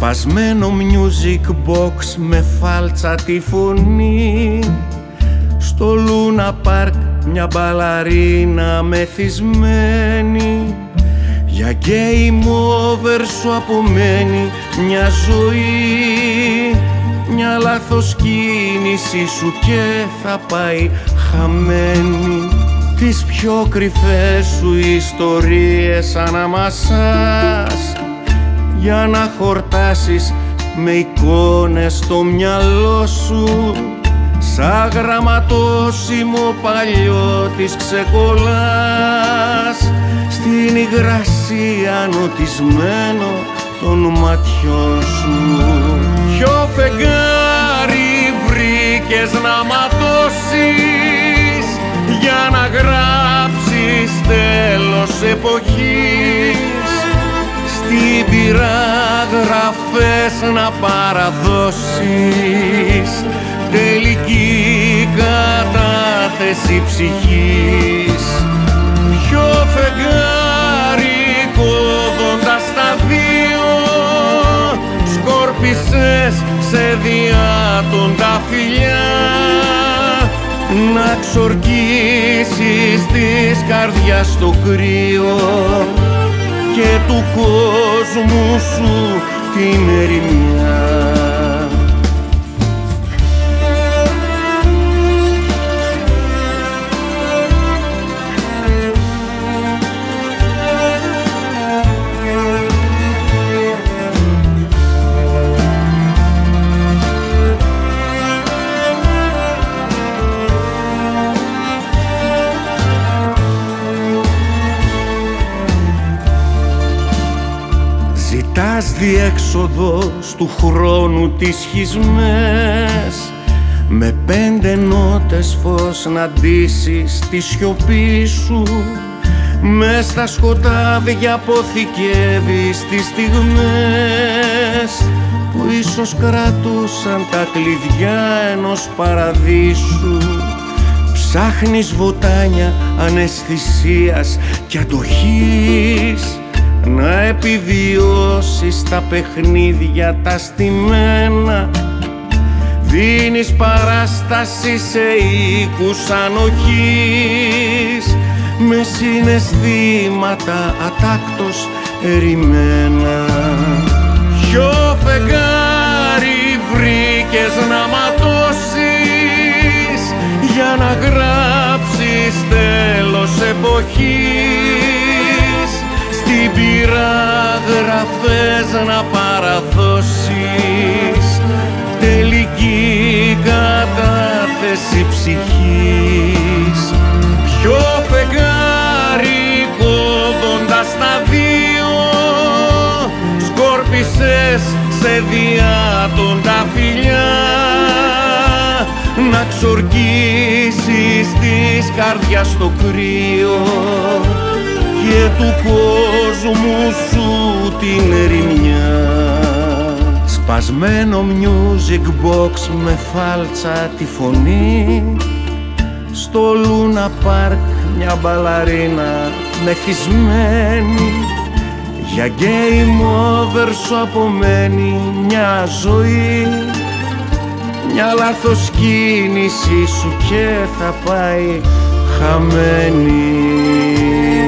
Σπασμένο music box με φάλτσα τη φωνή. Στο Λούνα Πάρκ μια μπαλαρίνα μεθυσμένη. Για game over σου απομένει μια ζωή. Μια λάθος κίνηση σου και θα πάει χαμένη. Τις πιο κρυφές σου ιστορίες αναμασάς για να χορτάσεις με εικόνες στο μυαλό σου. Σαν γραμματόσημο παλιό τις ξεκολλάς στην υγρασία νοτισμένο των ματιών σου. Ποιο φεγγάρι βρήκες να ματώσεις για να γράψεις τέλος εποχής? Στην πυρά γραφές να παραδώσεις τελική κατάθεση ψυχής. Ποιο φεγγάρι κόβοντας τα δύο σκόρπισες σε διάτοντα φιλιά να ξορκίσεις της καρδιάς το κρύο και του κόσμου σου την ερημιά. Ζητάς διέξοδο του χρόνου τις σχισμές, με 5 νότες φως να ντύσεις τη σιωπή σου. Μες στα σκοτάδια αποθηκεύεις τις στιγμές που ίσως κρατούσαν τα κλειδιά ενός παραδείσου. Ψάχνεις βοτάνια αναισθησίας και αντοχής να επιβιώσεις τα παιχνίδια τα στημένα. Δίνεις παράσταση σε οίκους ανοχής με συναισθήματα ατάκτως ερημένα. Ποιο φεγγάρι βρήκες να ματώσεις για να γράψεις τέλος εποχής? Στην πυρά γραφές να παραδώσεις τελική κατάθεση ψυχής. Ποιο φεγγάρι κόβοντας τα δύο σκόρπισες σε διάτοντα φιλιά να ξορκίσεις της καρδιάς το κρύο και του κόσμου σου την ερημιά. Σπασμένο music box με φάλτσα τη φωνή. Στο Λούνα Πάρκ μια μπαλαρίνα μεθυσμένη. Για game over σου απομένει μια ζωή. Μια λάθος κίνηση σου και θα πάει χαμένη.